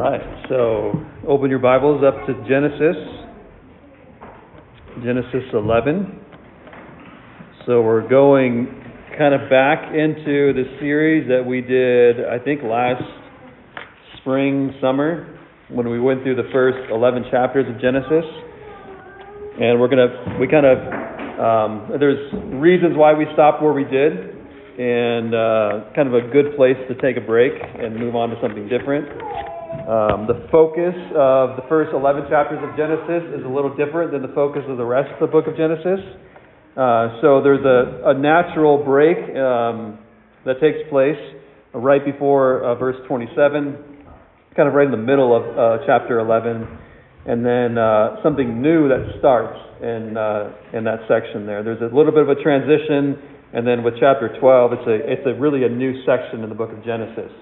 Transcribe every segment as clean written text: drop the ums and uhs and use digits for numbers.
Right, so open your Bibles up to Genesis 11. So we're going kind of back into the series that we did, I think, last spring, summer, when we went through the first 11 chapters of Genesis. And there's reasons why we stopped where we did, and kind of a good place to take a break and move on to something different. The focus of the first 11 chapters of Genesis is a little different than the focus of the rest of the book of Genesis. So there's a natural break that takes place right before verse 27, kind of right in the middle of chapter 11, and then something new that starts in that section there. There's a little bit of a transition, and then with chapter 12, it's really a new section in the book of Genesis.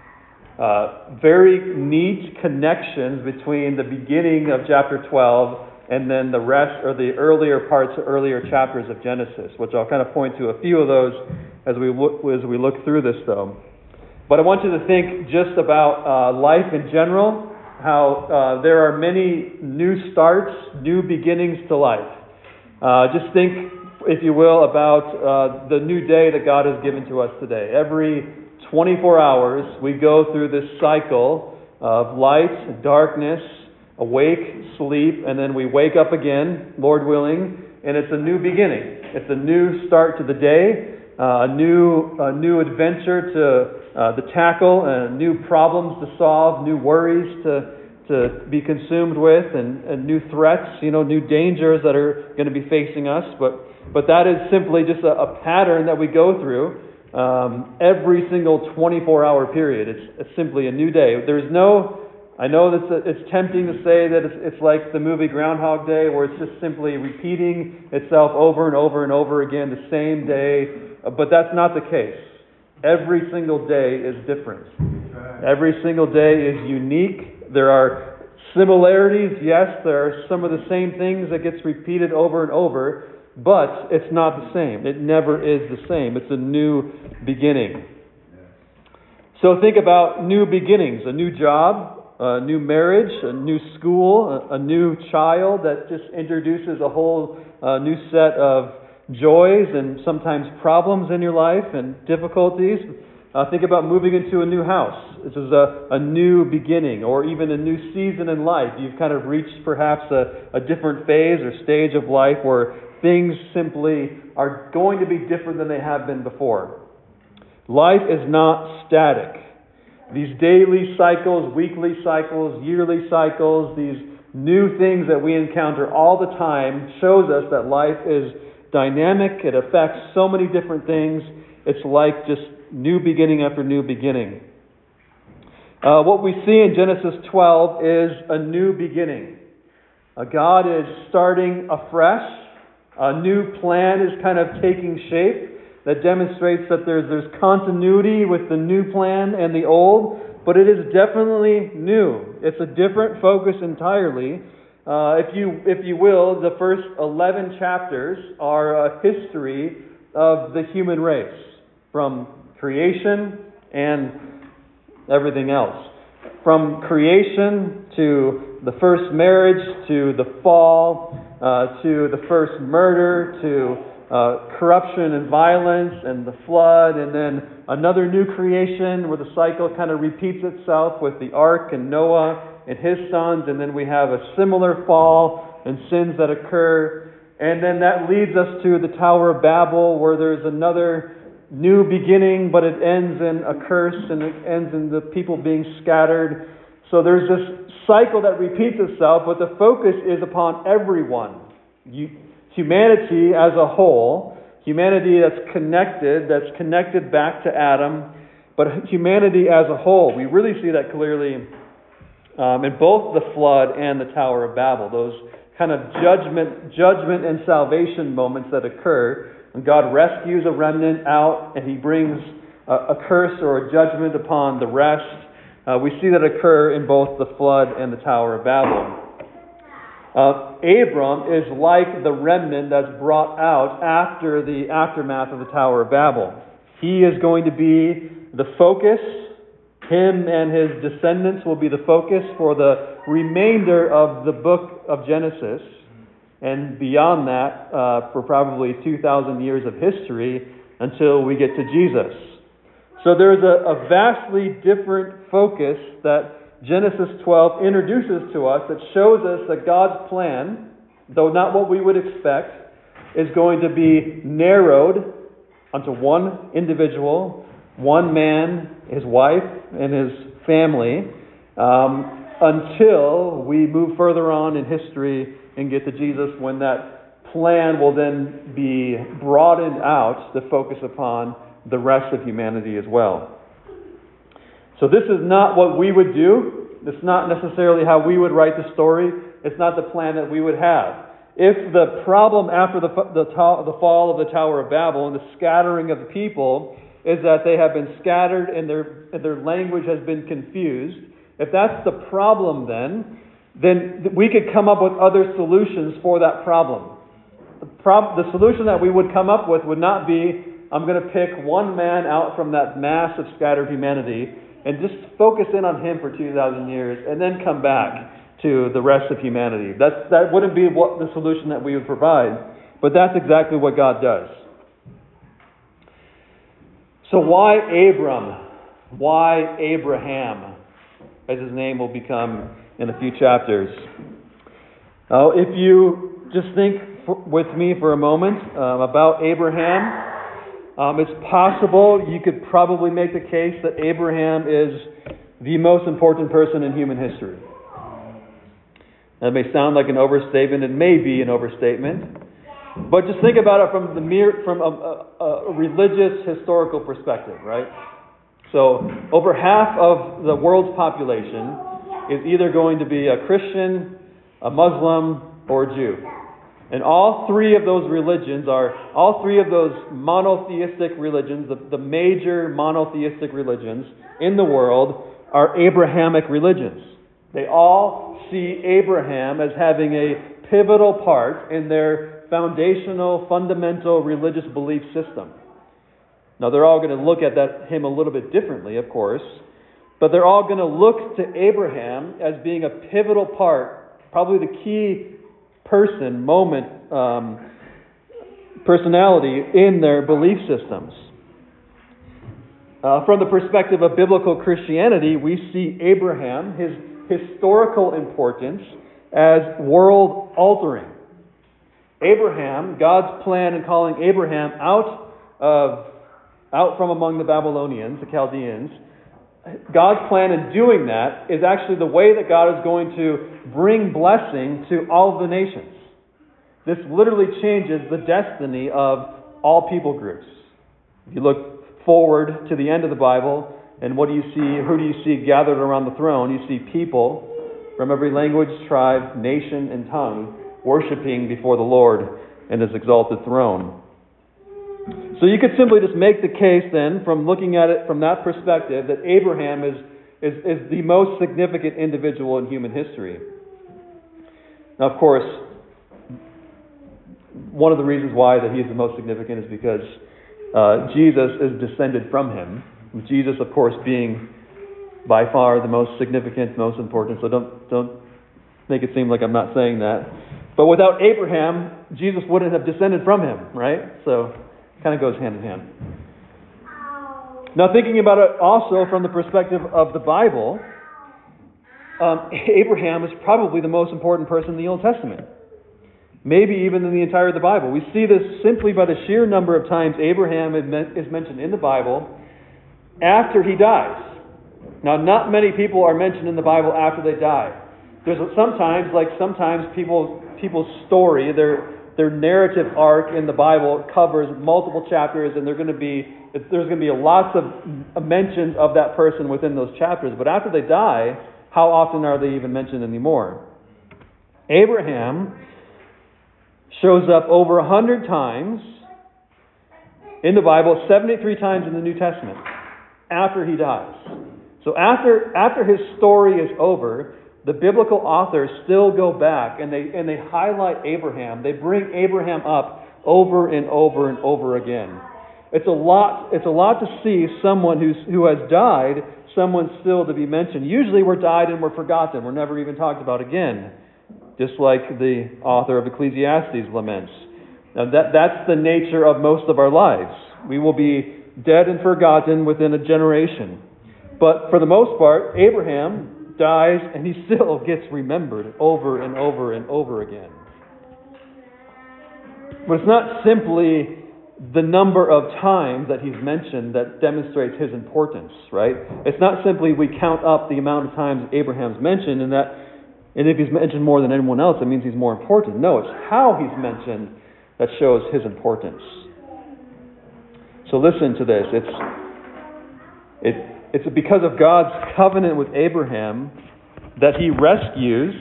Very neat connections between the beginning of chapter 12 and then the rest, or the earlier chapters of Genesis, which I'll kind of point to a few of those as we look through this, though. But I want you to think just about life in general, how there are many new starts, new beginnings to life. Just think, if you will, about the new day that God has given to us today. Every 24 hours, we go through this cycle of light, darkness, awake, sleep, and then we wake up again, Lord willing, and it's a new beginning. It's a new start to the day, a new adventure to tackle, new problems to solve, new worries to be consumed with, and new threats, new dangers that are going to be facing us. But that is simply just a pattern that we go through. Every single 24-hour period, it's simply a new day. I know that it's tempting to say that it's like the movie Groundhog Day, where it's just simply repeating itself over and over and over again, the same day, but that's not the case. Every single day is different. Every single day is unique. There are similarities, yes, there are some of the same things that gets repeated over and over, but it's not the same. It never is the same. It's a new beginning. So think about new beginnings, a new job, a new marriage, a new school, a new child that just introduces a whole new set of joys and sometimes problems in your life and difficulties. Think about moving into a new house. This is a new beginning, or even a new season in life. You've kind of reached perhaps a different phase or stage of life where things simply are going to be different than they have been before. Life is not static. These daily cycles, weekly cycles, yearly cycles, these new things that we encounter all the time shows us that life is dynamic. It affects so many different things. It's like just new beginning after new beginning. What we see in Genesis 12 is a new beginning. God is starting afresh. A new plan is kind of taking shape that demonstrates that there's continuity with the new plan and the old, but it is definitely new. It's a different focus entirely. If you will, the first 11 chapters are a history of the human race, from creation and everything else. From creation to the first marriage, to the fall, to the first murder, to corruption and violence and the flood, and then another new creation where the cycle kind of repeats itself with the ark and Noah and his sons, and then we have a similar fall and sins that occur, and then that leads us to the Tower of Babel, where there's another new beginning, but it ends in a curse and it ends in the people being scattered. So there's this cycle that repeats itself, but the focus is upon everyone. Humanity as a whole, humanity that's connected back to Adam, but humanity as a whole. We really see that clearly in both the flood and the Tower of Babel, those kind of judgment and salvation moments that occur when God rescues a remnant out and He brings a curse or a judgment upon the rest. We see that occur in both the flood and the Tower of Babel. Abram is like the remnant that's brought out after the aftermath of the Tower of Babel. He is going to be the focus Him and his descendants will be the focus for the remainder of the book of Genesis, and beyond that, for probably 2,000 years of history until we get to Jesus. So there's a vastly different focus that Genesis 12 introduces to us that shows us that God's plan, though not what we would expect, is going to be narrowed unto one individual, one man, his wife, and his family, until we move further on in history and get to Jesus, when that plan will then be broadened out to focus upon the rest of humanity as well. So this is not what we would do. It's not necessarily how we would write the story. It's not the plan that we would have. If the problem after the fall of the Tower of Babel and the scattering of the people is that they have been scattered and their language has been confused, if that's the problem then we could come up with other solutions for that problem. The solution that we would come up with would not be, I'm going to pick one man out from that mass of scattered humanity and just focus in on him for 2,000 years and then come back to the rest of humanity. That wouldn't be what the solution that we would provide, but that's exactly what God does. So why Abram? Why Abraham, as his name will become in a few chapters? If you just think with me for a moment about Abraham, it's possible you could probably make the case that Abraham is the most important person in human history. That may sound like an overstatement. It may be an overstatement. But just think about it from a religious, historical perspective, right? So over half of the world's population is either going to be a Christian, a Muslim, or a Jew. And all three of those monotheistic religions, the major monotheistic religions in the world, are Abrahamic religions. They all see Abraham as having a pivotal part in their foundational, fundamental religious belief system. Now, they're all going to look at him a little bit differently, of course, but they're all going to look to Abraham as being a pivotal part, probably the key personality in their belief systems. From the perspective of biblical Christianity, we see Abraham, his historical importance, as world altering. Abraham, God's plan in calling Abraham out from among the Babylonians, the Chaldeans, God's plan in doing that is actually the way that God is going to bring blessing to all the nations. This literally changes the destiny of all people groups. If you look forward to the end of the Bible, and what do you see? Who do you see gathered around the throne? You see people from every language, tribe, nation, and tongue worshiping before the Lord and His exalted throne. So you could simply just make the case then, from looking at it from that perspective, that Abraham is the most significant individual in human history. Now, of course, one of the reasons why that he's the most significant is because Jesus is descended from him. Jesus, of course, being by far the most significant, most important. So don't make it seem like I'm not saying that. But without Abraham, Jesus wouldn't have descended from him, right? So it kind of goes hand in hand. Now, thinking about it also from the perspective of the Bible, Abraham is probably the most important person in the Old Testament. Maybe even in the entire of the Bible. We see this simply by the sheer number of times Abraham is mentioned in the Bible after he dies. Now, not many people are mentioned in the Bible after they die. There's sometimes people's story, their narrative arc in the Bible covers multiple chapters, and there's going to be lots of mentions of that person within those chapters. But after they die, how often are they even mentioned anymore? Abraham shows up over 100 times in the Bible, 73 times in the New Testament, after he dies. So after his story is over, the biblical authors still go back and they highlight Abraham. They bring Abraham up over and over and over again. It's a lot to see someone who has died someone still to be mentioned. Usually we're died and we're forgotten. We're never even talked about again. Just like the author of Ecclesiastes laments. Now that's the nature of most of our lives. We will be dead and forgotten within a generation. But for the most part, Abraham dies and he still gets remembered over and over and over again. But it's not simply the number of times that he's mentioned that demonstrates his importance, right? It's not simply we count up the amount of times Abraham's mentioned and if he's mentioned more than anyone else, it means he's more important. No, it's how he's mentioned that shows his importance. So listen to this. It's because of God's covenant with Abraham that he rescues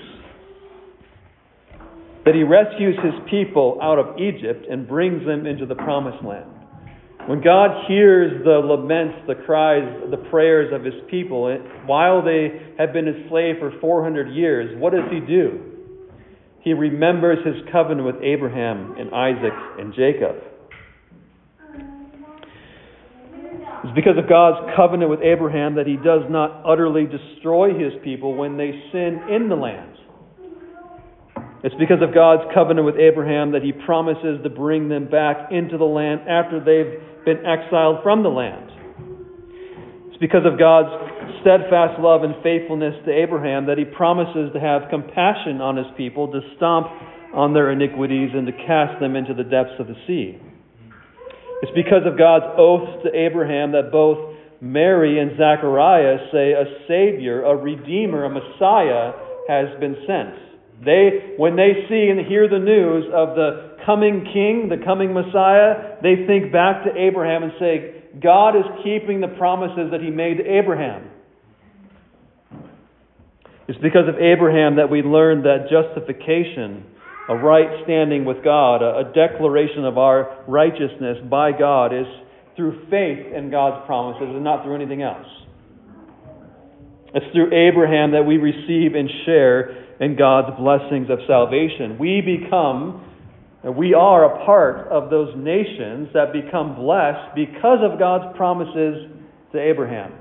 his people out of Egypt and brings them into the promised land. When God hears the laments, the cries, the prayers of his people, while they have been enslaved for 400 years, what does he do? He remembers his covenant with Abraham and Isaac and Jacob. It's because of God's covenant with Abraham that he does not utterly destroy his people when they sin in the land. It's because of God's covenant with Abraham that he promises to bring them back into the land after they've been exiled from the land. It's because of God's steadfast love and faithfulness to Abraham that he promises to have compassion on his people, to stomp on their iniquities and to cast them into the depths of the sea. It's because of God's oath to Abraham that both Mary and Zechariah say a Savior, a Redeemer, a Messiah has been sent. When they see and hear the news of the coming King, the coming Messiah, they think back to Abraham and say, God is keeping the promises that he made to Abraham. It's because of Abraham that we learn that justification, a right standing with God, a declaration of our righteousness by God, is through faith in God's promises and not through anything else. It's through Abraham that we receive and share in God's blessings of salvation. We are a part of those nations that become blessed because of God's promises to Abraham.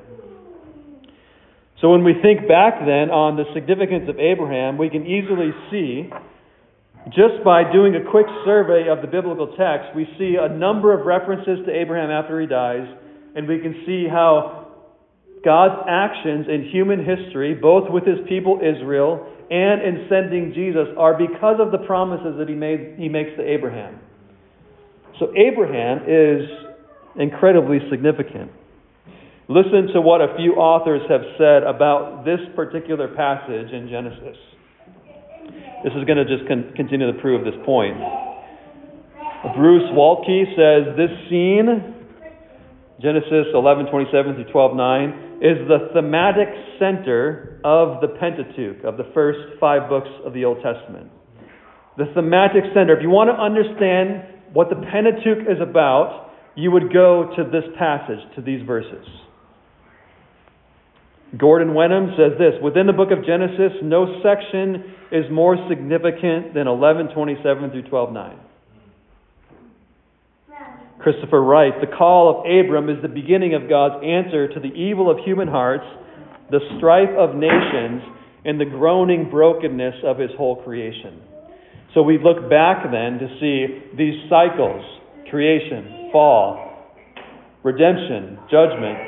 So when we think back then on the significance of Abraham, we can easily see, just by doing a quick survey of the biblical text, we see a number of references to Abraham after he dies, and we can see how God's actions in human history, both with his people Israel and in sending Jesus, are because of the promises that he makes to Abraham. So Abraham is incredibly significant. Listen to what a few authors have said about this particular passage in Genesis. This is going to just continue to prove this point. Bruce Waltke says this scene, Genesis 11:27 through 12:9, is the thematic center of the Pentateuch, of the first 5 books of the Old Testament. The thematic center. If you want to understand what the Pentateuch is about, you would go to this passage, to these verses. Gordon Wenham says this: within the book of Genesis, no section is more significant than 11:27 through 12:9. Christopher Wright: the call of Abram is the beginning of God's answer to the evil of human hearts, the strife of nations, and the groaning brokenness of his whole creation. So we look back then to see these cycles: creation, fall, redemption, judgment,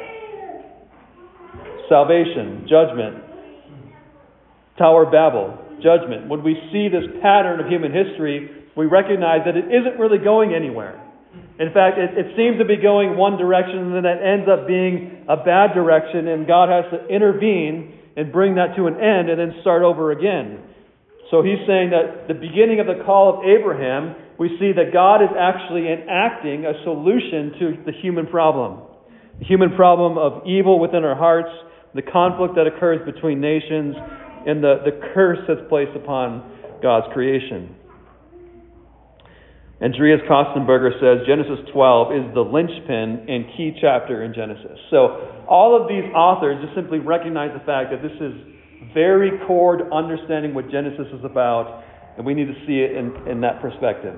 salvation, judgment, Tower of Babel, judgment. When we see this pattern of human history, we recognize that it isn't really going anywhere. In fact, it seems to be going one direction, and then it ends up being a bad direction, and God has to intervene and bring that to an end and then start over again. So he's saying that the beginning of the call of Abraham, we see that God is actually enacting a solution to the human problem. The human problem of evil within our hearts, the conflict that occurs between nations, and the curse that's placed upon God's creation. Andreas Kostenberger says Genesis 12 is the linchpin and key chapter in Genesis. So all of these authors just simply recognize the fact that this is very core to understanding what Genesis is about, and we need to see it in that perspective.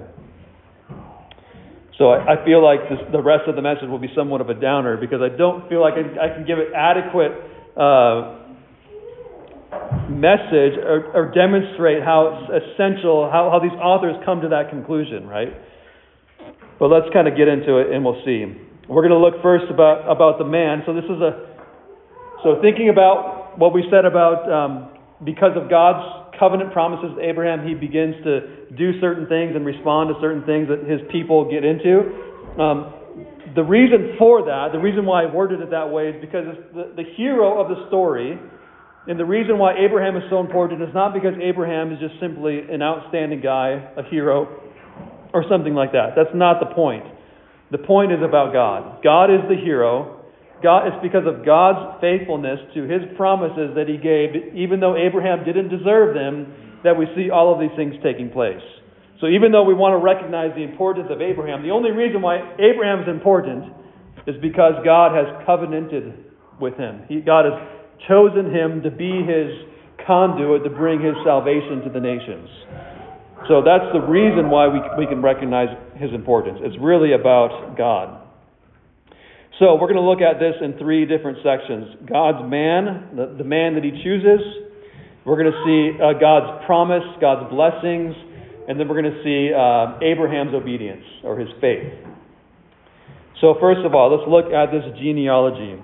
So I feel like the rest of the message will be somewhat of a downer because I don't feel like I can give it adequate message or demonstrate how essential, how these authors come to that conclusion, right? But let's kind of get into it and we'll see. We're going to look first about the man. So thinking about what we said about because of God's covenant promises to Abraham, he begins to do certain things and respond to certain things that his people get into. The reason for that, the reason why I worded it that way is because it's the hero of the story, and the reason why Abraham is so important is not because Abraham is just simply an outstanding guy, a hero, or something like that. That's not the point. The point is about God. God is the hero. It's because of God's faithfulness to His promises that He gave, even though Abraham didn't deserve them, that we see all of these things taking place. So even though we want to recognize the importance of Abraham, the only reason why Abraham is important is because God has covenanted with him. God has chosen him to be His conduit to bring His salvation to the nations. So that's the reason why we can recognize his importance. It's really about God. So we're going to look at this in three different sections. God's man, the man that He chooses. We're going to see God's promise, God's blessings. And then we're going to see Abraham's obedience, or his faith. So first of all, let's look at this genealogy.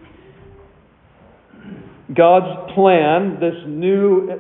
God's plan, this new,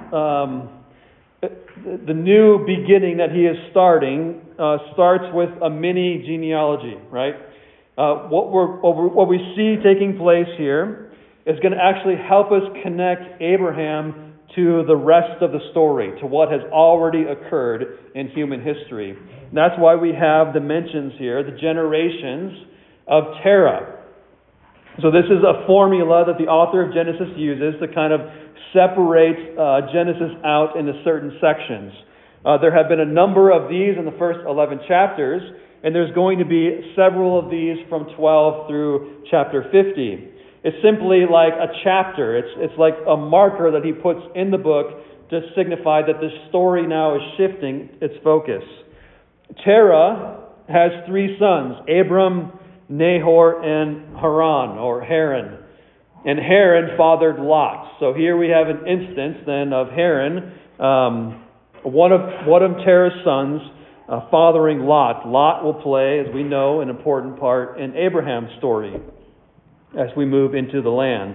the new beginning that He is starting, starts with a mini genealogy, right? What we see taking place here is going to actually help us connect Abraham to the rest of the story, to what has already occurred in human history. And that's why we have the mentions here, the generations of Terah. So this is a formula that the author of Genesis uses to kind of separate Genesis out into certain sections. There have been a number of these in the first 11 chapters, and there's going to be several of these from 12 through chapter 50. It's simply like a chapter. It's like a marker that he puts in the book to signify that this story now is shifting its focus. Terah has three sons, Abram, Nahor, and Haran, or Haran. And Haran fathered Lot. So here we have an instance then of Haran, one of Terah's sons, fathering Lot. Lot will play, as we know, an important part in Abraham's story as we move into the land.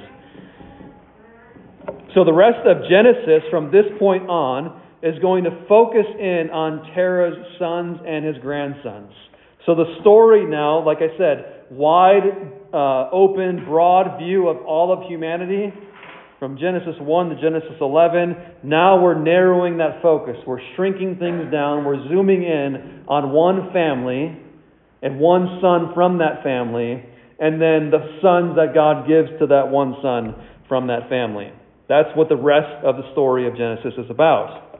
So the rest of Genesis from this point on is going to focus in on Terah's sons and his grandsons. So the story now, like I said, wide, open, broad view of all of humanity from Genesis 1 to Genesis 11. Now we're narrowing that focus. We're shrinking things down. We're zooming in on one family and one son from that family, and then the sons that God gives to that one son from that family. That's what the rest of the story of Genesis is about.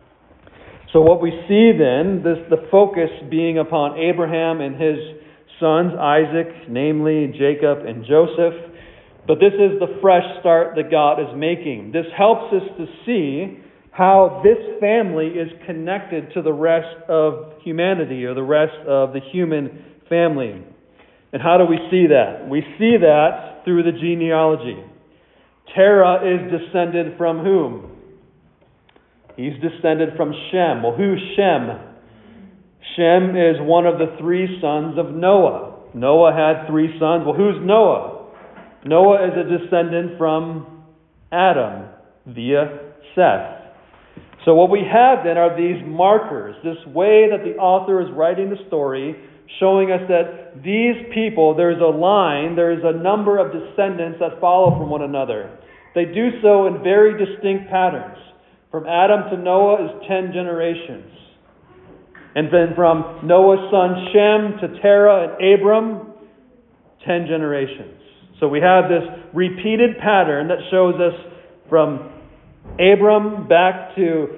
So what we see then, the focus being upon Abraham and his sons, Isaac, namely Jacob and Joseph. But this is the fresh start that God is making. This helps us to see how this family is connected to the rest of humanity, or the rest of the human family. And how do we see that? We see that through the genealogy. Terah is descended from whom? He's descended from Shem. Well, who's Shem? Shem is one of the three sons of Noah. Noah had three sons. Well, who's Noah? Noah is a descendant from Adam via Seth. So what we have then are these markers, this way that the author is writing the story, showing us that these people, there's a line, there's a number of descendants that follow from one another. They do so in very distinct patterns. From Adam to Noah is 10 generations. And then from Noah's son Shem to Terah and Abram, 10 generations. So we have this repeated pattern that shows us from Abram back to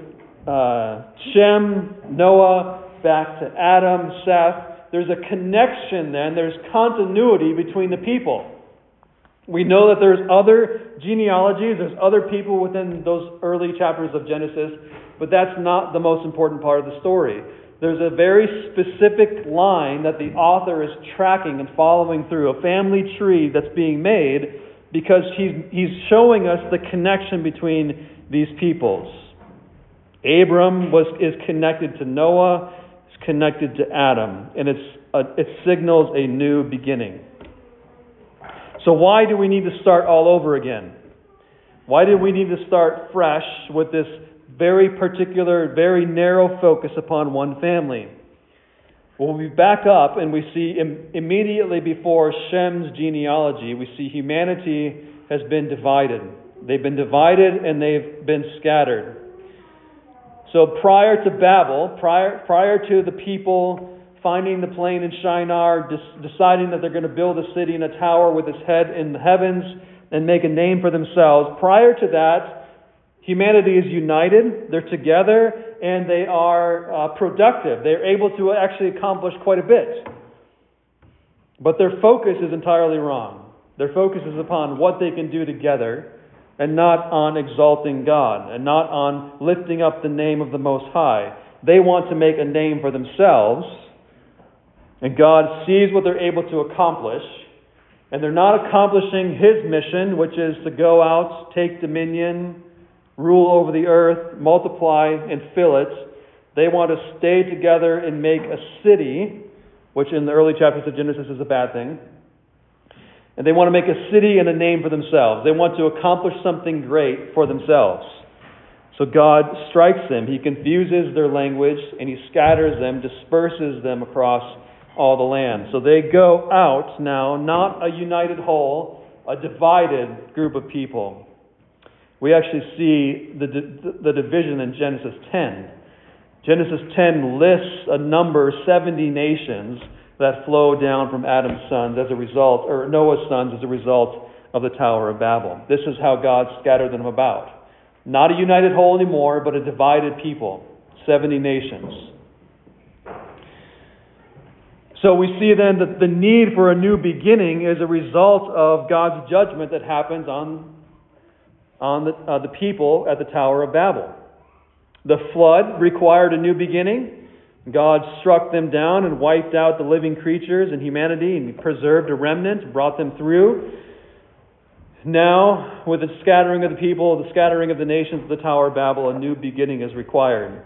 Shem, Noah, back to Adam, Seth. There's a connection then, there's continuity between the people. We know that there's other genealogies, there's other people within those early chapters of Genesis, but that's not the most important part of the story. There's a very specific line that the author is tracking and following through, a family tree that's being made because he's showing us the connection between these peoples. Abram is connected to Noah, is connected to Adam, and it signals a new beginning. So why do we need to start all over again? Why do we need to start fresh with this very particular, very narrow focus upon one family? Well, we back up and we see immediately before Shem's genealogy, we see humanity has been divided. They've been divided and they've been scattered. So prior to Babel, prior to the people finding the plain in Shinar, deciding that they're going to build a city and a tower with its head in the heavens and make a name for themselves, prior to that, humanity is united, they're together, and they are productive. They're able to actually accomplish quite a bit. But their focus is entirely wrong. Their focus is upon what they can do together, and not on exalting God, and not on lifting up the name of the Most High. They want to make a name for themselves, and God sees what they're able to accomplish, and they're not accomplishing His mission, which is to go out, take dominion, rule over the earth, multiply, and fill it. They want to stay together and make a city, which in the early chapters of Genesis is a bad thing. And they want to make a city and a name for themselves. They want to accomplish something great for themselves. So God strikes them. He confuses their language, and He scatters them, disperses them across all the land. So they go out now, not a united whole, a divided group of people. We actually see the division in Genesis 10. Genesis 10 lists a number, 70 nations, that flow down from Adam's sons as a result, or Noah's sons as a result of the Tower of Babel. This is how God scattered them about. Not a united whole anymore, but a divided people. 70 nations. So we see then that the need for a new beginning is a result of God's judgment that happens on the people at the Tower of Babel. The flood required a new beginning. God struck them down and wiped out the living creatures and humanity, and He preserved a remnant, brought them through. Now, with the scattering of the people, the scattering of the nations of the Tower of Babel, a new beginning is required.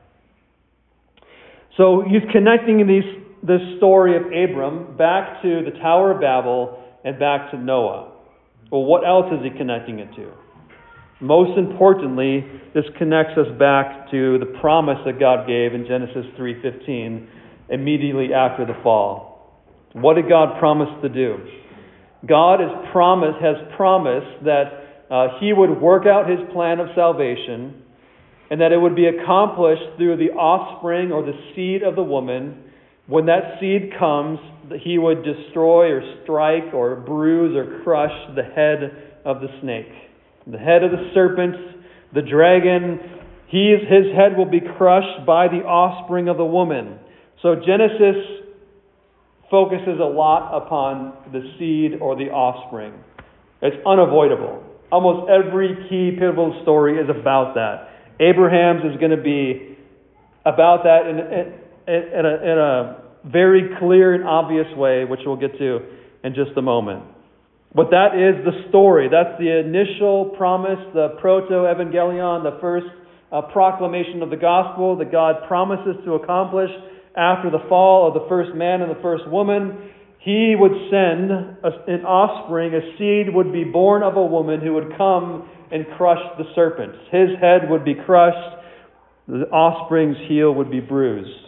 So He's connecting this story of Abram back to the Tower of Babel and back to Noah. Well, what else is He connecting it to? Most importantly, this connects us back to the promise that God gave in Genesis 3:15, immediately after the fall. What did God promise to do? God has promised that He would work out His plan of salvation, and that it would be accomplished through the offspring or the seed of the woman. When that seed comes, that He would destroy or strike or bruise or crush the head of the snake. The head of the serpent, the dragon, his head will be crushed by the offspring of the woman. So Genesis focuses a lot upon the seed or the offspring. It's unavoidable. Almost every key pivotal story is about that. Abraham's is going to be about that in a very clear and obvious way, which we'll get to in just a moment. But that is the story. That's the initial promise, the proto-evangelion, the first proclamation of the gospel that God promises to accomplish after the fall of the first man and the first woman. He would send an offspring, a seed would be born of a woman who would come and crush the serpents. His head would be crushed, the offspring's heel would be bruised.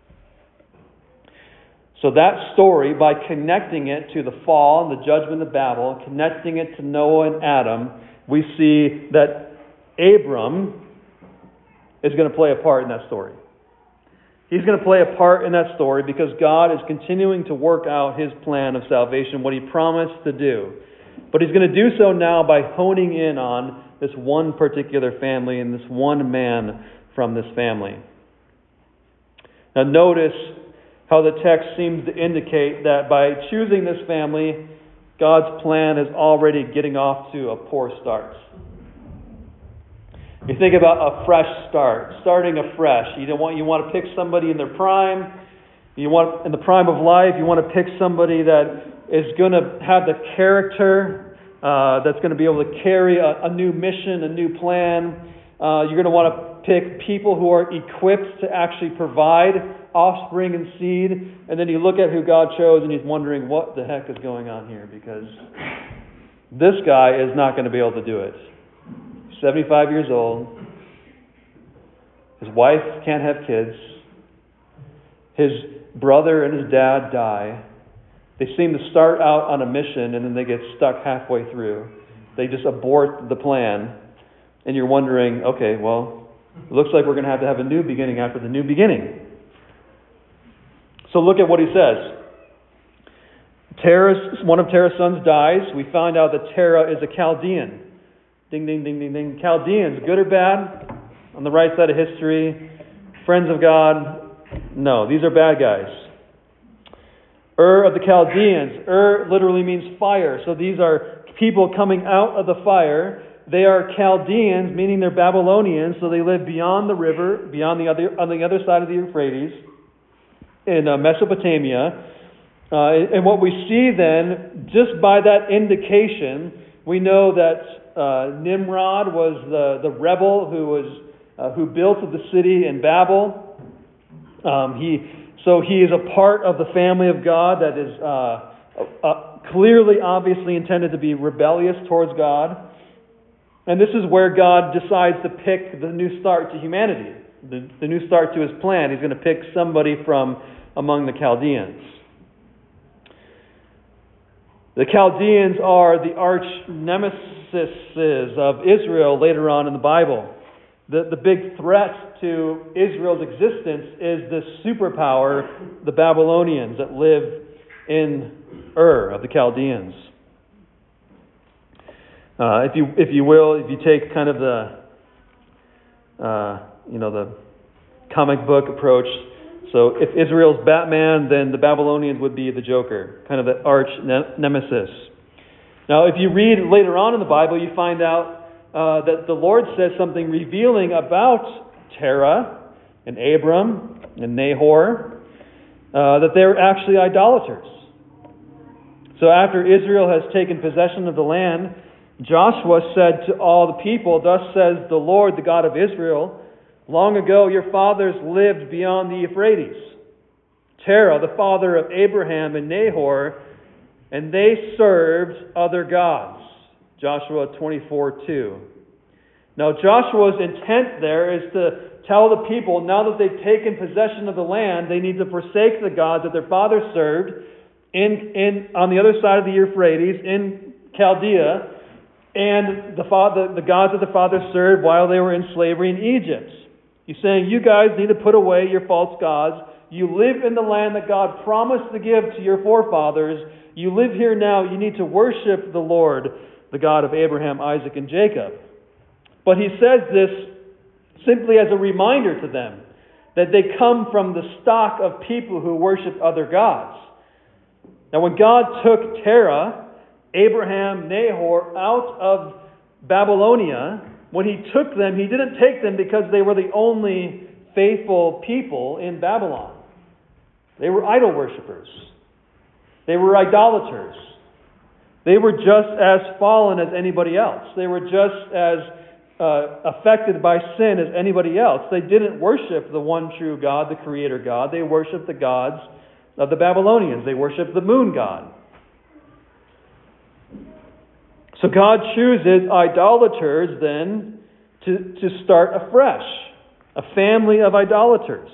So that story, by connecting it to the fall and the judgment of Babel, connecting it to Noah and Adam, we see that Abram is going to play a part in that story. He's going to play a part in that story because God is continuing to work out His plan of salvation, what He promised to do. But He's going to do so now by honing in on this one particular family and this one man from this family. Now notice how the text seems to indicate that by choosing this family, God's plan is already getting off to a poor start. You think about a fresh start, starting afresh. You want to pick somebody in their prime. In the prime of life, you want to pick somebody that is going to have the character that's going to be able to carry a new mission, a new plan. You're going to want to pick people who are equipped to actually provide offspring and seed. And then you look at who God chose and he's wondering what the heck is going on here, because this guy is not going to be able to do it. 75 years old. His wife can't have kids. His brother and his dad die. They seem to start out on a mission and then they get stuck halfway through. They just abort the plan. And you're wondering, okay, well, it looks like we're going to have a new beginning after the new beginning. So look at what he says. One of Terah's sons dies. We find out that Terah is a Chaldean. Ding, ding, ding, ding, ding. Chaldeans, good or bad? On the right side of history, friends of God? No, these are bad guys. Ur of the Chaldeans. Ur literally means fire. So these are people coming out of the fire. They are Chaldeans, meaning they're Babylonians, so they live beyond the river, on the other side of the Euphrates, in Mesopotamia. And what we see then, just by that indication, we know that Nimrod was the rebel who built the city in Babel. So he is a part of the family of God that is clearly, obviously intended to be rebellious towards God. And this is where God decides to pick the new start to humanity, the new start to his plan. He's going to pick somebody from among the Chaldeans. The Chaldeans are the arch nemesis of Israel later on in the Bible. The big threat to Israel's existence is this superpower, the Babylonians that live in Ur of the Chaldeans. If you take kind of the comic book approach, so if Israel's Batman, then the Babylonians would be the Joker, kind of the arch nemesis. Now, if you read later on in the Bible, you find out that the Lord says something revealing about Terah and Abram and Nahor, that they're actually idolaters. So after Israel has taken possession of the land, Joshua said to all the people, "Thus says the Lord, the God of Israel, long ago your fathers lived beyond the Euphrates. Terah, the father of Abraham and Nahor, and they served other gods." Joshua 24:2. Now Joshua's intent there is to tell the people, now that they've taken possession of the land, they need to forsake the gods that their fathers served on the other side of the Euphrates, in Chaldea, and the gods that the fathers served while they were in slavery in Egypt. He's saying, you guys need to put away your false gods. You live in the land that God promised to give to your forefathers. You live here now. You need to worship the Lord, the God of Abraham, Isaac, and Jacob. But he says this simply as a reminder to them that they come from the stock of people who worship other gods. Now, when God took Terah, Abraham, Nahor out of Babylonia, when he took them, he didn't take them because they were the only faithful people in Babylon. They were idol worshippers. They were idolaters. They were just as fallen as anybody else. They were just as affected by sin as anybody else. They didn't worship the one true God, the Creator God. They worshiped the gods of the Babylonians. They worshiped the moon god. So God chooses idolaters then to start afresh, a family of idolaters.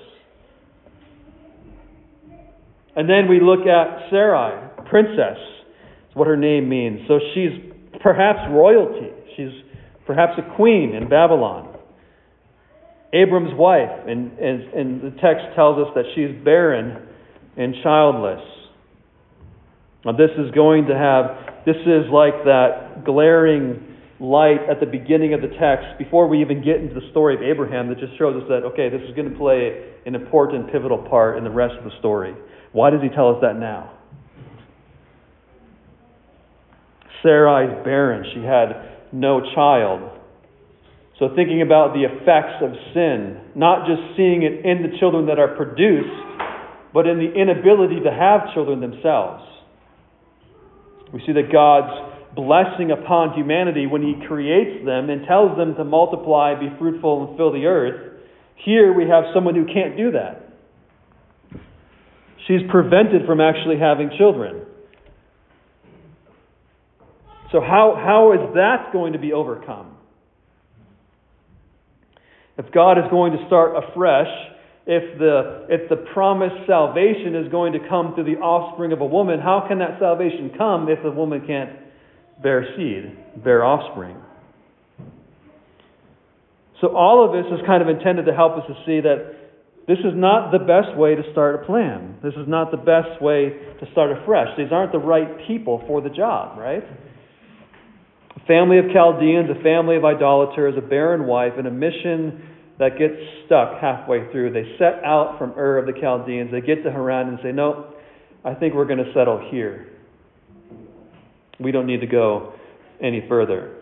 And then we look at Sarai, princess. That's what her name means. So she's perhaps royalty. She's perhaps a queen in Babylon. Abram's wife, and the text tells us that she's barren and childless. Now this is like that glaring light at the beginning of the text, before we even get into the story of Abraham, that just shows us that, okay, this is going to play an important, pivotal part in the rest of the story. Why does he tell us that now? Sarai's barren. She had no child. So thinking about the effects of sin, not just seeing it in the children that are produced, but in the inability to have children themselves. We see that God's blessing upon humanity when He creates them and tells them to multiply, be fruitful, and fill the earth. Here we have someone who can't do that. She's prevented from actually having children. So how is that going to be overcome? If God is going to start afresh, if the promised salvation is going to come through the offspring of a woman, how can that salvation come if the woman can't bear seed, bear offspring? So all of this is kind of intended to help us to see that this is not the best way to start a plan. This is not the best way to start afresh. These aren't the right people for the job, right? A family of Chaldeans, a family of idolaters, a barren wife, and a mission that gets stuck halfway through. They set out from Ur of the Chaldeans. They get to Haran and say, no, I think we're going to settle here. We don't need to go any further.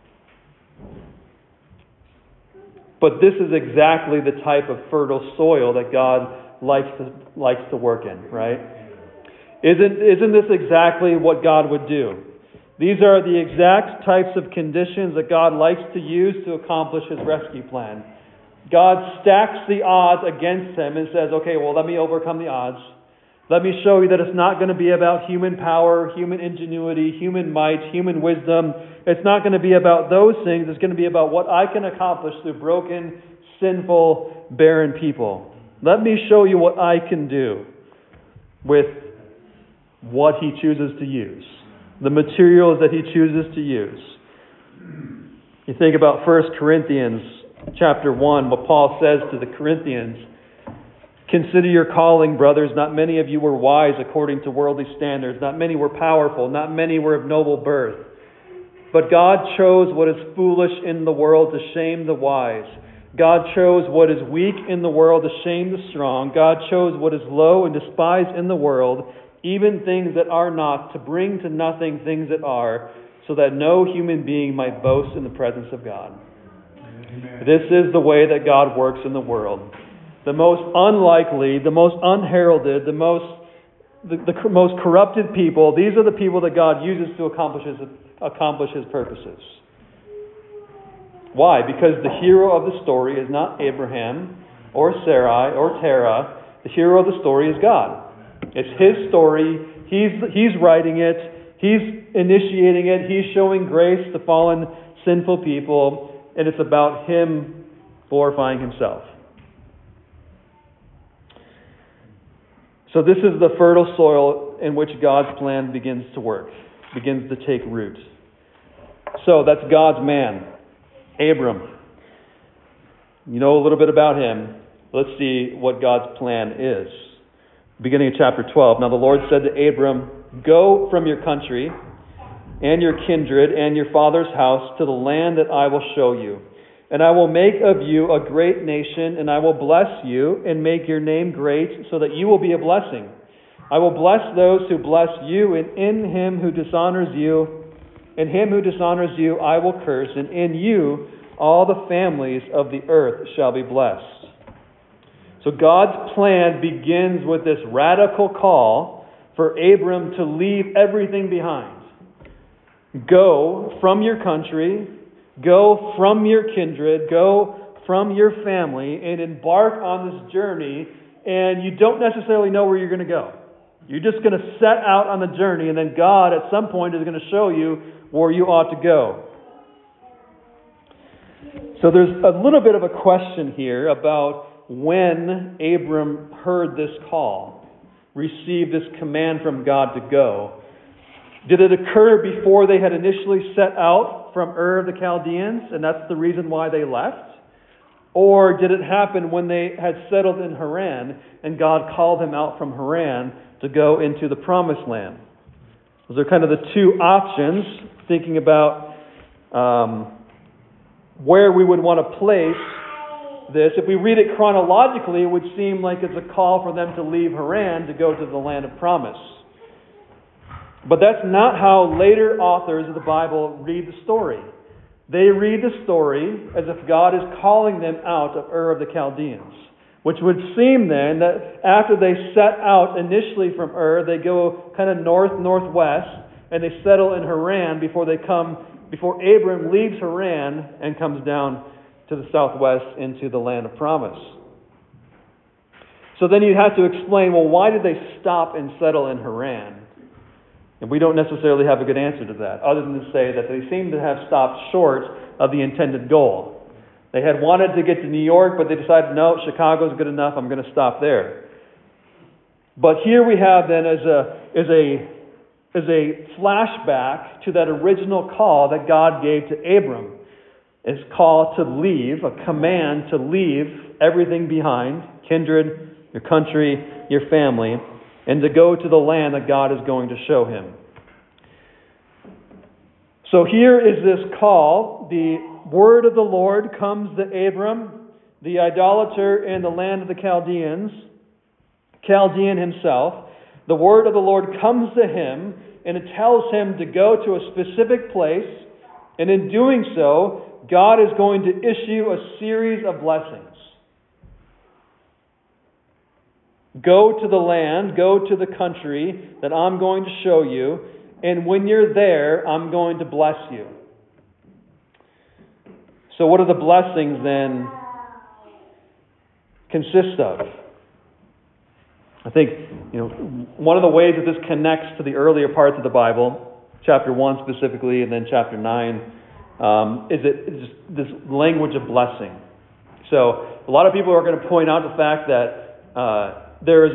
But this is exactly the type of fertile soil that God likes to work in, right? Isn't this exactly what God would do? These are the exact types of conditions that God likes to use to accomplish His rescue plan. God stacks the odds against Him and says, okay, well, let me overcome the odds. Let me show you that it's not going to be about human power, human ingenuity, human might, human wisdom. It's not going to be about those things. It's going to be about what I can accomplish through broken, sinful, barren people. Let me show you what I can do with what He chooses to use, the materials that He chooses to use. You think about 1 Corinthians chapter 1, what Paul says to the Corinthians. Consider your calling, brothers. Not many of you were wise according to worldly standards. Not many were powerful. Not many were of noble birth. But God chose what is foolish in the world to shame the wise. God chose what is weak in the world to shame the strong. God chose what is low and despised in the world, even things that are not, to bring to nothing things that are, so that no human being might boast in the presence of God. Amen. This is the way that God works in the world. The most unlikely, the most unheralded, the most corrupted people, these are the people that God uses to accomplish His purposes. Why? Because the hero of the story is not Abraham or Sarai or Terah. The hero of the story is God. It's His story. He's writing it. He's initiating it. He's showing grace to fallen, sinful people. And it's about Him glorifying Himself. So this is the fertile soil in which God's plan begins to work, begins to take root. So that's God's man, Abram. You know a little bit about him. Let's see what God's plan is. Beginning of chapter 12. Now the Lord said to Abram, go from your country and your kindred and your father's house to the land that I will show you. And I will make of you a great nation, and I will bless you and make your name great, so that you will be a blessing. I will bless those who bless you, and in him who dishonors you, I will curse, and in you all the families of the earth shall be blessed. So God's plan begins with this radical call for Abram to leave everything behind. Go from your country, go from your kindred, go from your family, and embark on this journey, and you don't necessarily know where you're going to go. You're just going to set out on the journey, and then God at some point is going to show you where you ought to go. So there's a little bit of a question here about when Abram heard this call, received this command from God to go. Did it occur before they had initially set out from Ur of the Chaldeans, and that's the reason why they left? Or did it happen when they had settled in Haran, and God called them out from Haran to go into the Promised Land? Those are kind of the two options, thinking about where we would want to place this. If we read it chronologically, it would seem like it's a call for them to leave Haran to go to the land of promise. But that's not how later authors of the Bible read the story. They read the story as if God is calling them out of Ur of the Chaldeans, which would seem then that after they set out initially from Ur, they go kind of north-northwest, and they settle in Haran before Abram leaves Haran and comes down to the southwest into the land of promise. So then you have to explain, well, why did they stop and settle in Haran? And we don't necessarily have a good answer to that, other than to say that they seem to have stopped short of the intended goal. They had wanted to get to New York, but they decided, no, Chicago's good enough, I'm going to stop there. But here we have then as a flashback to that original call that God gave to Abram. His call to leave, a command to leave everything behind, kindred, your country, your family, and to go to the land that God is going to show him. So here is this call. The word of the Lord comes to Abram, the idolater in the land of the Chaldean himself. The word of the Lord comes to him, and it tells him to go to a specific place, and in doing so, God is going to issue a series of blessings. Go to the land, go to the country that I'm going to show you, and when you're there, I'm going to bless you. So what do the blessings then consist of? I think, one of the ways that this connects to the earlier parts of the Bible, chapter 1 specifically, and then chapter 9, is this language of blessing. So a lot of people are going to point out the fact that there's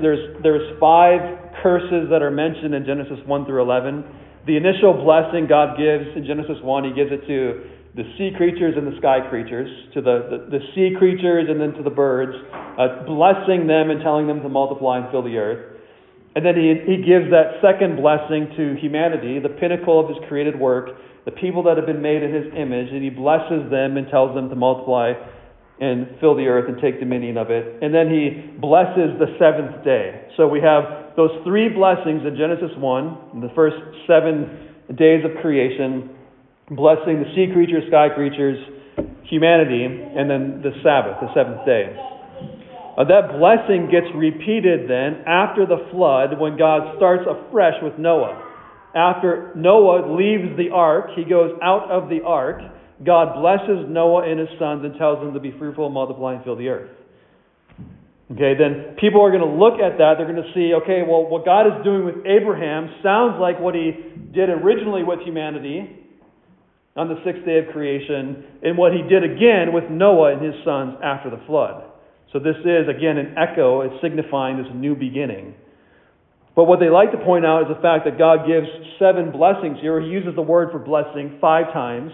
5 curses that are mentioned in Genesis 1 through 11. The initial blessing God gives in Genesis 1, He gives it to the sea creatures and the sky creatures, to the sea creatures and then to the birds, blessing them and telling them to multiply and fill the earth. And then he gives that second blessing to humanity, the pinnacle of His created work, the people that have been made in His image, and He blesses them and tells them to multiply and fill the earth and take dominion of it. And then He blesses the seventh day. So we have those 3 blessings in Genesis 1, in the first 7 days of creation, blessing the sea creatures, sky creatures, humanity, and then the Sabbath, the 7th day. That blessing gets repeated then after the flood when God starts afresh with Noah. After Noah leaves the ark, he goes out of the ark, God blesses Noah and his sons and tells them to be fruitful, multiply, and fill the earth. Okay, then people are going to look at that. They're going to see, okay, well, what God is doing with Abraham sounds like what He did originally with humanity on the 6th day of creation, and what He did again with Noah and his sons after the flood. So this is, again, an echo. It's signifying this new beginning. But what they like to point out is the fact that God gives 7 blessings here. He uses the word for blessing 5 times.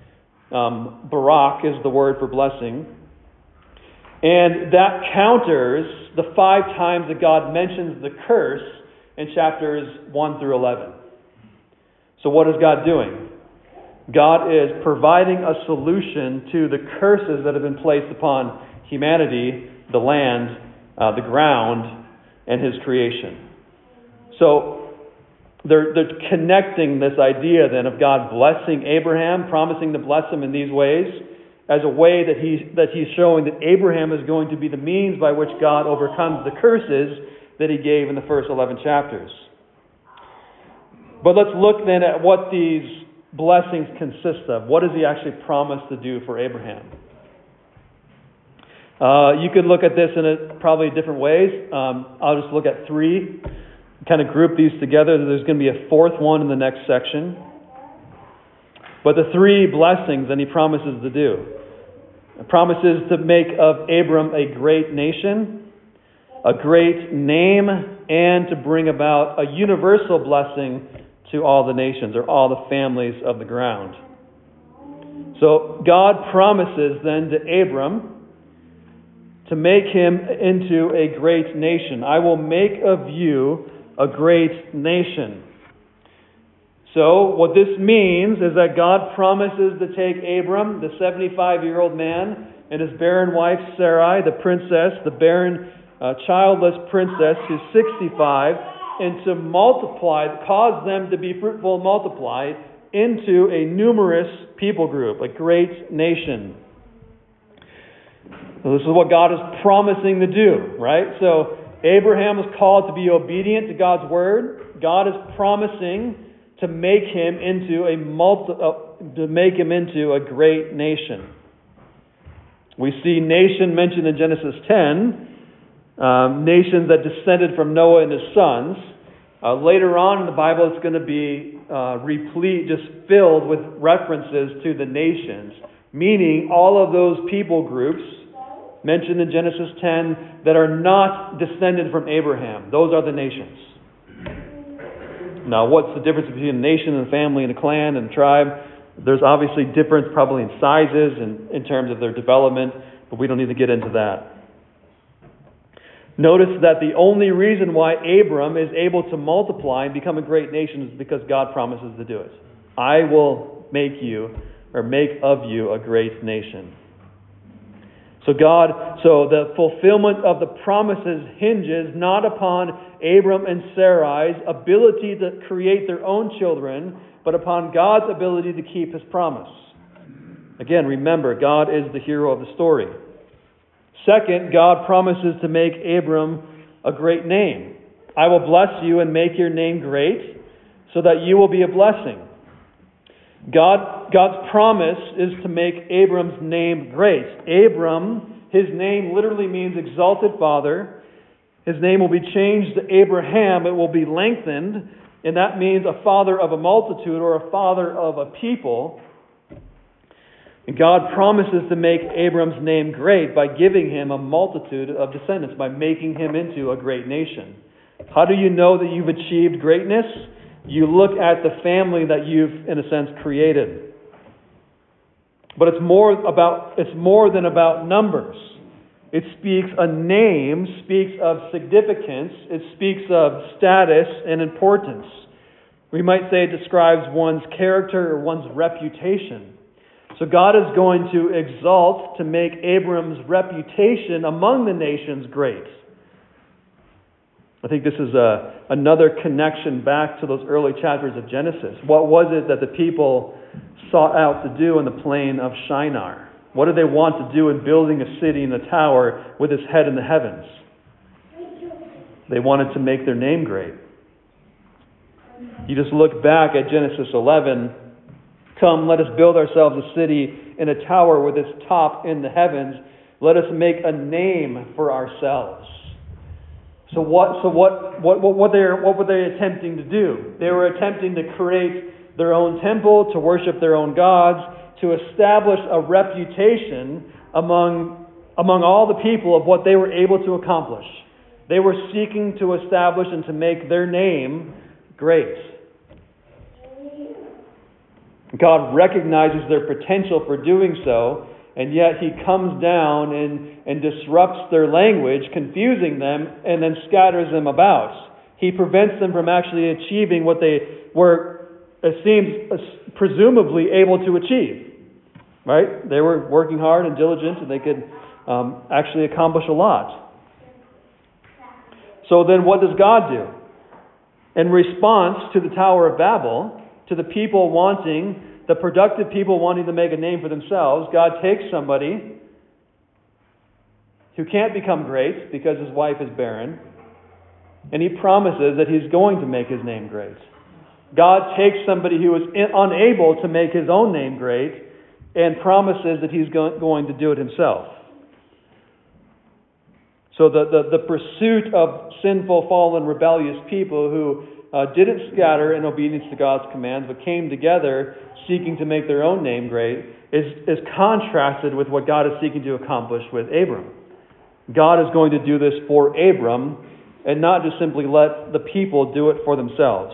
Barak is the word for blessing. And that counters the 5 times that God mentions the curse in chapters 1 through 11. So what is God doing? God is providing a solution to the curses that have been placed upon humanity, the land, the ground, and His creation. So they're connecting this idea then of God blessing Abraham, promising to bless him in these ways, as a way that He's showing that Abraham is going to be the means by which God overcomes the curses that He gave in the first 11 chapters. But let's look then at what these blessings consist of. What does He actually promise to do for Abraham? You could look at this in probably different ways. I'll just look at 3, kind of group these together. There's going to be a 4th one in the next section. But the 3 blessings that He promises to do. He promises to make of Abram a great nation, a great name, and to bring about a universal blessing to all the nations, or all the families of the ground. So God promises then to Abram to make him into a great nation. I will make of you a great nation. So what this means is that God promises to take Abram, the 75-year-old man, and his barren wife Sarai, the princess, the barren childless princess who's 65, and to multiply, cause them to be fruitful and multiply into a numerous people group, a great nation. So this is what God is promising to do, right? So Abraham is called to be obedient to God's word. God is promising to make him into a great nation. We see nation mentioned in Genesis 10, nations that descended from Noah and his sons. Later on in the Bible, it's going to be replete, just filled with references to the nations, meaning all of those people groups mentioned in Genesis 10 that are not descended from Abraham. Those are the nations. Now, what's the difference between a nation and a family and a clan and a tribe? There's obviously difference probably in sizes and in terms of their development, but we don't need to get into that. Notice that the only reason why Abram is able to multiply and become a great nation is because God promises to do it. I will make of you a great nation. So the fulfillment of the promises hinges not upon Abram and Sarai's ability to create their own children, but upon God's ability to keep His promise. Again, remember, God is the hero of the story. Second, God promises to make Abram a great name. I will bless you and make your name great, so that you will be a blessing. God's promise is to make Abram's name great. Abram, his name literally means exalted father. His name will be changed to Abraham. It will be lengthened, and that means a father of a multitude or a father of a people. And God promises to make Abram's name great by giving him a multitude of descendants, by making him into a great nation. How do you know that you've achieved greatness? You look at the family that you've, in a sense, created. But it's more than about numbers. A name speaks of significance. It speaks of status and importance. We might say it describes one's character or one's reputation. So God is going to exalt to make Abram's reputation among the nations great. I think this is another connection back to those early chapters of Genesis. What was it that the people sought out to do in the plain of Shinar? What did they want to do in building a city and a tower with its head in the heavens? They wanted to make their name great. You just look back at Genesis 11. Come, let us build ourselves a city and a tower with its top in the heavens. Let us make a name for ourselves. So what were they attempting to do? They were attempting to create their own temple, to worship their own gods, to establish a reputation among all the people of what they were able to accomplish. They were seeking to establish and to make their name great. God recognizes their potential for doing so, and yet He comes down and disrupts their language, confusing them, and then scatters them about. He prevents them from actually achieving what they were, it seems, presumably able to achieve. Right? They were working hard and diligent, and they could actually accomplish a lot. So then what does God do? In response to the Tower of Babel, to the productive people wanting to make a name for themselves, God takes somebody who can't become great because his wife is barren, and He promises that He's going to make his name great. God takes somebody who is unable to make his own name great and promises that He's going to do it Himself. So the pursuit of sinful, fallen, rebellious people who didn't scatter in obedience to God's commands, but came together seeking to make their own name great, is contrasted with what God is seeking to accomplish with Abram. God is going to do this for Abram and not just simply let the people do it for themselves.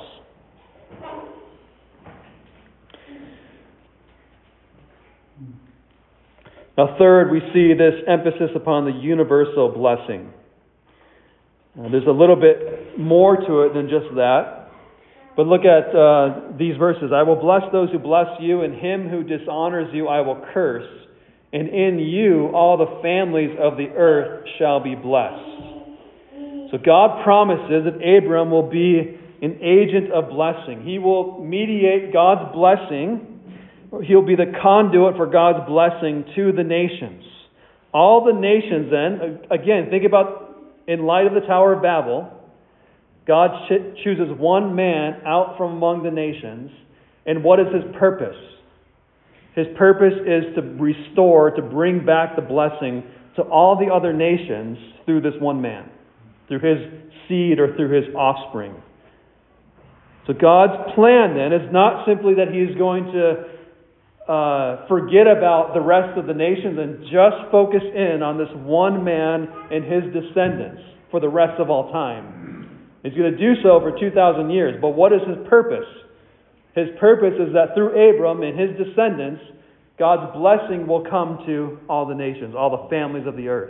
Now, third, we see this emphasis upon the universal blessing. There's a little bit more to it than just that. But look at these verses. I will bless those who bless you, and him who dishonors you I will curse. And in you all the families of the earth shall be blessed. So God promises that Abram will be an agent of blessing. He will mediate God's blessing. He'll be the conduit for God's blessing to the nations. All the nations then, again, think about in light of the Tower of Babel, God chooses one man out from among the nations. And what is his purpose? His purpose is to restore, to bring back the blessing to all the other nations through this one man, through his seed or through his offspring. So God's plan then is not simply that He is going to forget about the rest of the nations and just focus in on this one man and his descendants for the rest of all time. He's going to do so for 2,000 years. But what is His purpose? His purpose is that through Abram and his descendants, God's blessing will come to all the nations, all the families of the earth.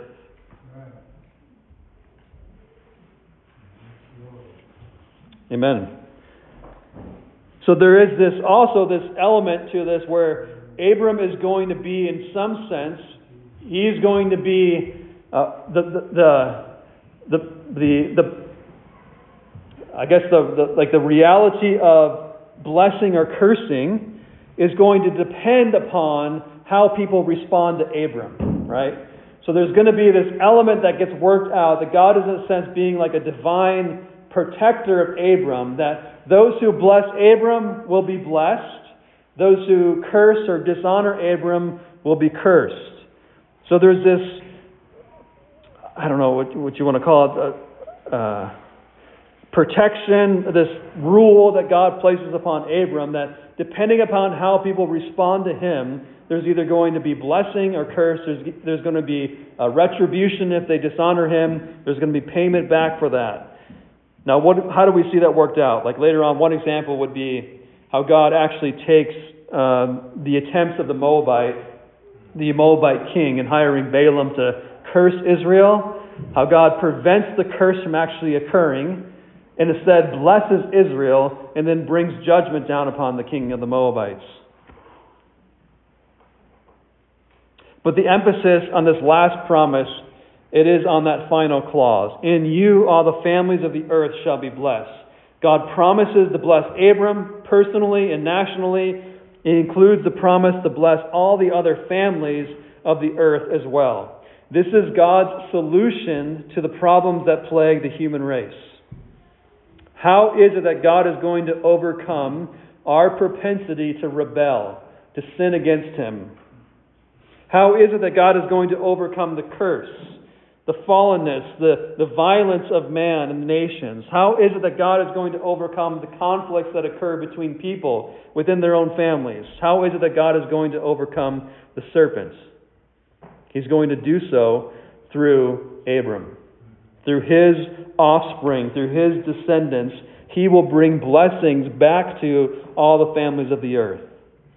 Amen. So there is this element to this where Abram is going to be, in some sense, he's going to be the reality of blessing or cursing is going to depend upon how people respond to Abram, right? So there's going to be this element that gets worked out, that God is in a sense being like a divine protector of Abram, that those who bless Abram will be blessed, those who curse or dishonor Abram will be cursed. So there's this, I don't know what you want to call it, protection, this rule that God places upon Abram, that depending upon how people respond to him, there's either going to be blessing or curse. There's going to be a retribution if they dishonor him. There's going to be payment back for that. Now, how do we see that worked out? Like later on, one example would be how God actually takes the attempts of the Moabite king in hiring Balaam to curse Israel, how God prevents the curse from actually occurring, and instead blesses Israel and then brings judgment down upon the king of the Moabites. But the emphasis on this last promise, it is on that final clause. In you all the families of the earth shall be blessed. God promises to bless Abram personally and nationally. It includes the promise to bless all the other families of the earth as well. This is God's solution to the problems that plague the human race. How is it that God is going to overcome our propensity to rebel, to sin against Him? How is it that God is going to overcome the curse, the fallenness, the violence of man and the nations? How is it that God is going to overcome the conflicts that occur between people within their own families? How is it that God is going to overcome the serpents? He's going to do so through Abram. Through his offspring, through his descendants, he will bring blessings back to all the families of the earth.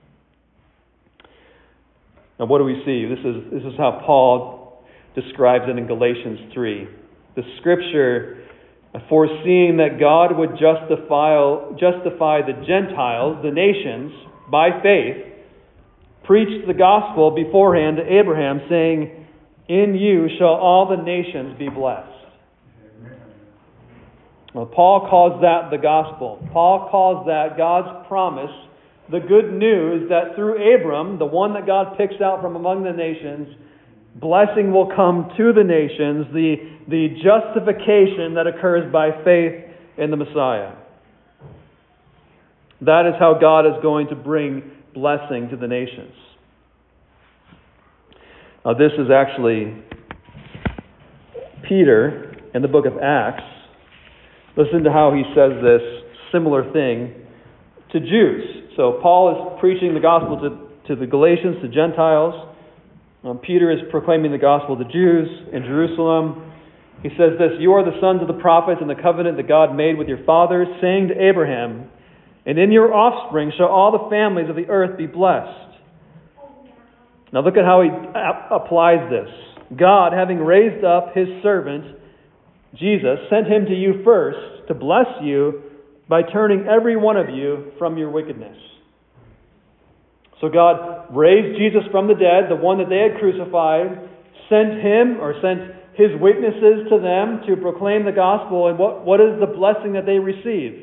Now what do we see? This is how Paul describes it in Galatians 3. The Scripture, foreseeing that God would justify the Gentiles, the nations, by faith, preached the gospel beforehand to Abraham, saying, in you shall all the nations be blessed. Well, Paul calls that the gospel. Paul calls that God's promise, the good news that through Abram, the one that God picks out from among the nations, blessing will come to the nations, the justification that occurs by faith in the Messiah. That is how God is going to bring blessing to the nations. Now, this is actually Peter in the book of Acts. Listen to how he says this similar thing to Jews. So Paul is preaching the gospel to the Galatians, to Gentiles. Peter is proclaiming the gospel to Jews in Jerusalem. He says this, you are the sons of the prophets and the covenant that God made with your fathers, saying to Abraham, and in your offspring shall all the families of the earth be blessed. Now look at how he applies this. God, having raised up his servant, Jesus, sent him to you first to bless you by turning every one of you from your wickedness. So God raised Jesus from the dead, the one that they had crucified, sent his witnesses to them to proclaim the gospel. And what is the blessing that they receive?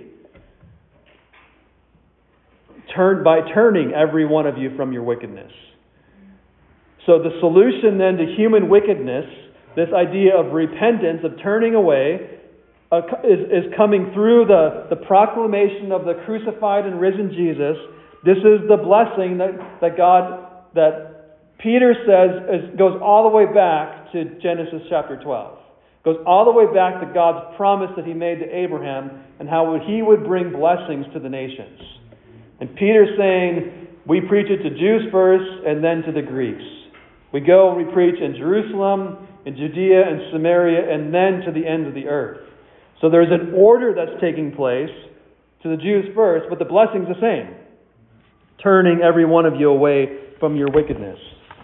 By turning every one of you from your wickedness. So the solution then to human wickedness, this idea of repentance, of turning away, is coming through the proclamation of the crucified and risen Jesus. This is the blessing that Peter says goes all the way back to Genesis chapter 12. Goes all the way back to God's promise that He made to Abraham and how He would bring blessings to the nations. And Peter's saying, we preach it to Jews first and then to the Greeks. We go and we preach in Jerusalem, in Judea and Samaria, and then to the ends of the earth. So there's an order that's taking place to the Jews first, but the blessing's the same. Turning every one of you away from your wickedness.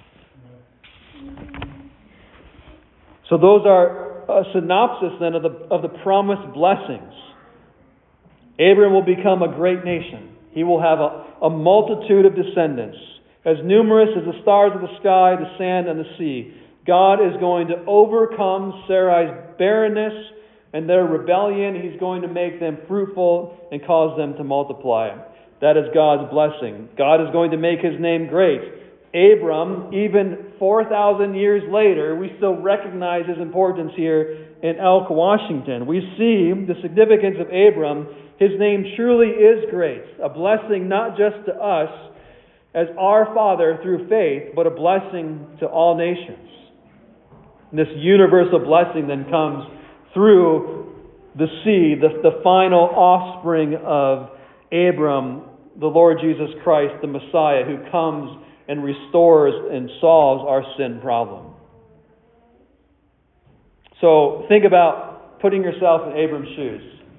So those are a synopsis then of the promised blessings. Abraham will become a great nation. He will have a multitude of descendants, as numerous as the stars of the sky, the sand, and the sea. God is going to overcome Sarai's barrenness and their rebellion. He's going to make them fruitful and cause them to multiply. That is God's blessing. God is going to make His name great. Abram, even 4,000 years later, we still recognize his importance here in Elk, Washington. We see the significance of Abram. His name truly is great. A blessing not just to us as our father through faith, but a blessing to all nations. And this universal blessing then comes through the seed, the final offspring of Abram, the Lord Jesus Christ, the Messiah, who comes and restores and solves our sin problem. So think about putting yourself in Abram's shoes.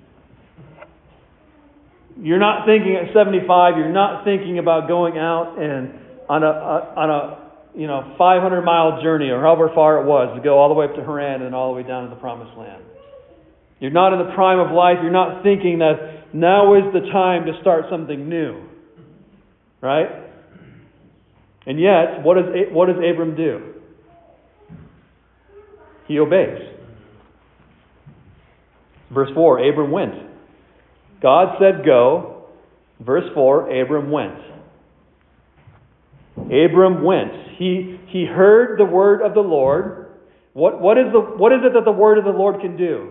You're not thinking at 75, you're not thinking about going out and on a 500-mile journey or however far it was to go all the way up to Haran and all the way down to the Promised Land. You're not in the prime of life. You're not thinking that now is the time to start something new. Right? And yet, what does Abram do? He obeys. Verse 4, Abram went. God said go. Verse 4, Abram went. Abram went. He heard the word of the Lord. What is it that the word of the Lord can do?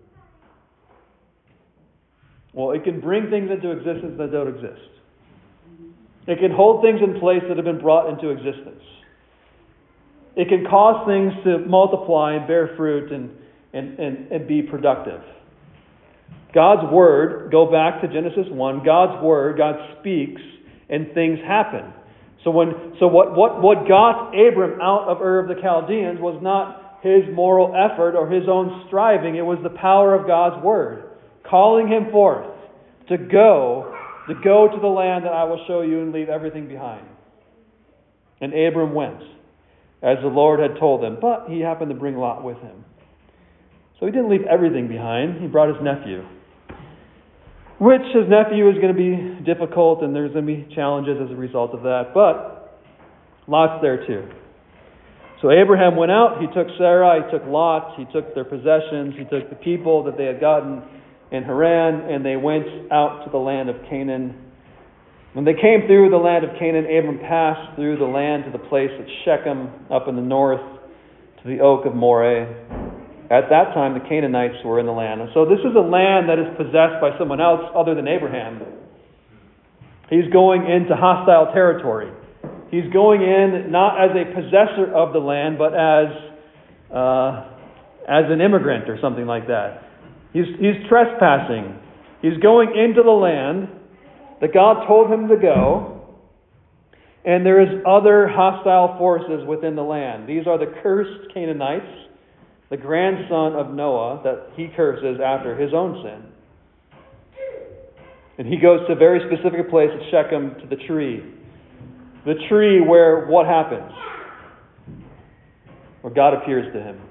Well, it can bring things into existence that don't exist. It can hold things in place that have been brought into existence. It can cause things to multiply and bear fruit and be productive. God's Word, go back to Genesis 1, God's Word, God speaks and things happen. So what got Abram out of Ur of the Chaldeans was not his moral effort or his own striving. It was the power of God's Word, calling him forth to go to the land that I will show you and leave everything behind. And Abram went, as the Lord had told him, but he happened to bring Lot with him. So he didn't leave everything behind. He brought his nephew, which his nephew is going to be difficult, and there's going to be challenges as a result of that. But Lot's there too. So Abraham went out. He took Sarah. He took Lot. He took their possessions. He took the people that they had gotten in Haran, and they went out to the land of Canaan. When they came through the land of Canaan, Abram passed through the land to the place at Shechem, up in the north, to the oak of Moreh. At that time, the Canaanites were in the land. And so this is a land that is possessed by someone else other than Abraham. He's going into hostile territory. He's going in not as a possessor of the land, but as an immigrant or something like that. He's trespassing. He's going into the land that God told him to go, and there is other hostile forces within the land. These are the cursed Canaanites, the grandson of Noah that he curses after his own sin. And he goes to a very specific place at Shechem, to the tree. The tree where what happens? Where God appears to him.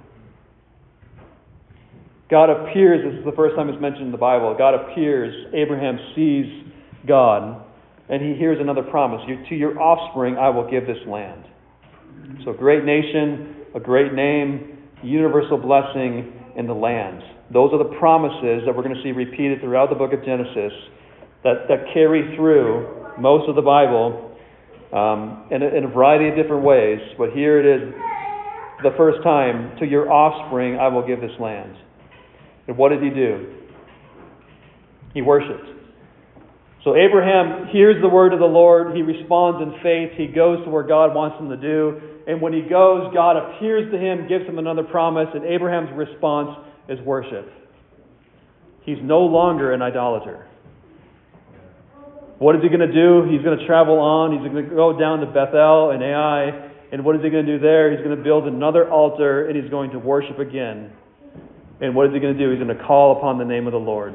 God appears, this is the first time it's mentioned in the Bible. God appears, Abraham sees God, and he hears another promise. To your offspring I will give this land. So a great nation, a great name, universal blessing in the land. Those are the promises that we're going to see repeated throughout the book of Genesis that carry through most of the Bible in a variety of different ways. But here it is, the first time, to your offspring I will give this land. And what did he do? He worshiped. So Abraham hears the word of the Lord. He responds in faith. He goes to where God wants him to do. And when he goes, God appears to him, gives him another promise, and Abraham's response is worship. He's no longer an idolater. What is he going to do? He's going to travel on. He's going to go down to Bethel and Ai. And what is he going to do there? He's going to build another altar, and he's going to worship again. And what is he going to do? He's going to call upon the name of the Lord.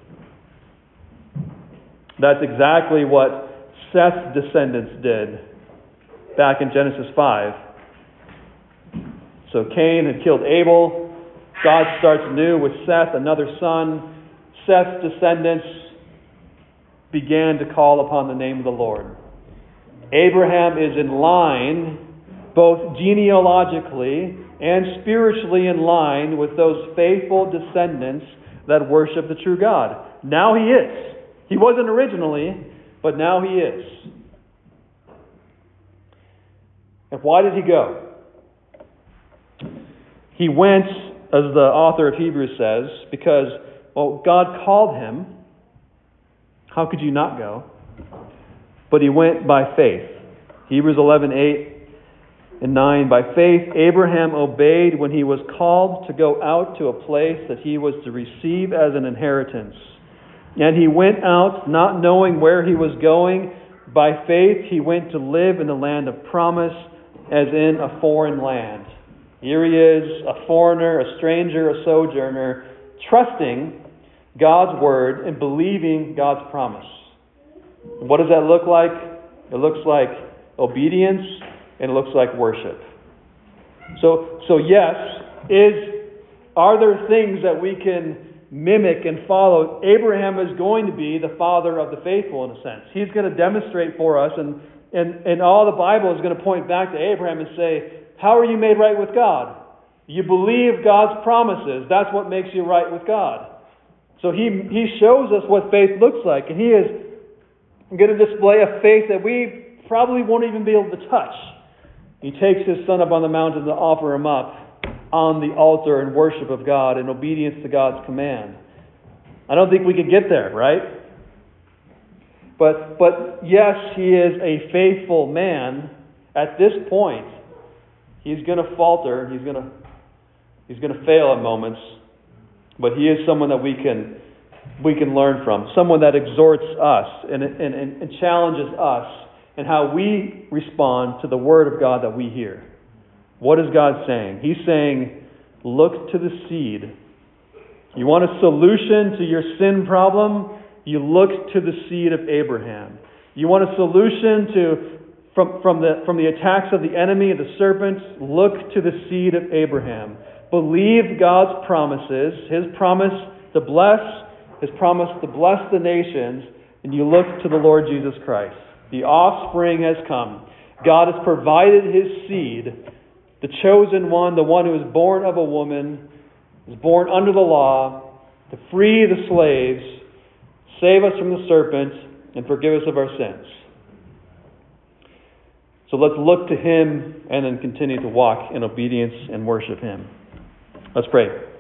That's exactly what Seth's descendants did back in Genesis 5. So Cain had killed Abel. God starts anew with Seth, another son. Seth's descendants began to call upon the name of the Lord. Abraham is in line, both genealogically and spiritually in line with those faithful descendants that worship the true God. Now he is. He wasn't originally, but now he is. And why did he go? He went, as the author of Hebrews says, because, well, God called him. How could you not go? But he went by faith. Hebrews 11:8 and 9. By faith, Abraham obeyed when he was called to go out to a place that he was to receive as an inheritance. And he went out not knowing where he was going. By faith, he went to live in the land of promise as in a foreign land. Here he is, a foreigner, a stranger, a sojourner, trusting God's word and believing God's promise. What does that look like? It looks like obedience and it looks like worship. So yes, are there things that we can mimic and follow? Abraham is going to be the father of the faithful in a sense. He's going to demonstrate for us, and all the Bible is going to point back to Abraham and say, how are you made right with God? You believe God's promises. That's what makes you right with God. So he shows us what faith looks like, and he is going to display a faith that we probably won't even be able to touch. He takes his son up on the mountain to offer him up on the altar in worship of God in obedience to God's command. I don't think we could get there, right? But yes, he is a faithful man. At this point, he's going to falter. He's going to fail at moments. But he is someone that we can learn from. Someone that exhorts us and challenges us in how we respond to the word of God that we hear. What is God saying? He's saying, look to the seed. You want a solution to your sin problem? You look to the seed of Abraham. You want a solution from the attacks of the enemy, the serpent? Look to the seed of Abraham. Believe God's promises, His promise to bless, His promise to bless the nations, and you look to the Lord Jesus Christ. The offspring has come. God has provided His seed, the chosen one, the one who is born of a woman, is born under the law, to free the slaves, save us from the serpent, and forgive us of our sins. So let's look to Him and then continue to walk in obedience and worship Him. Let's pray.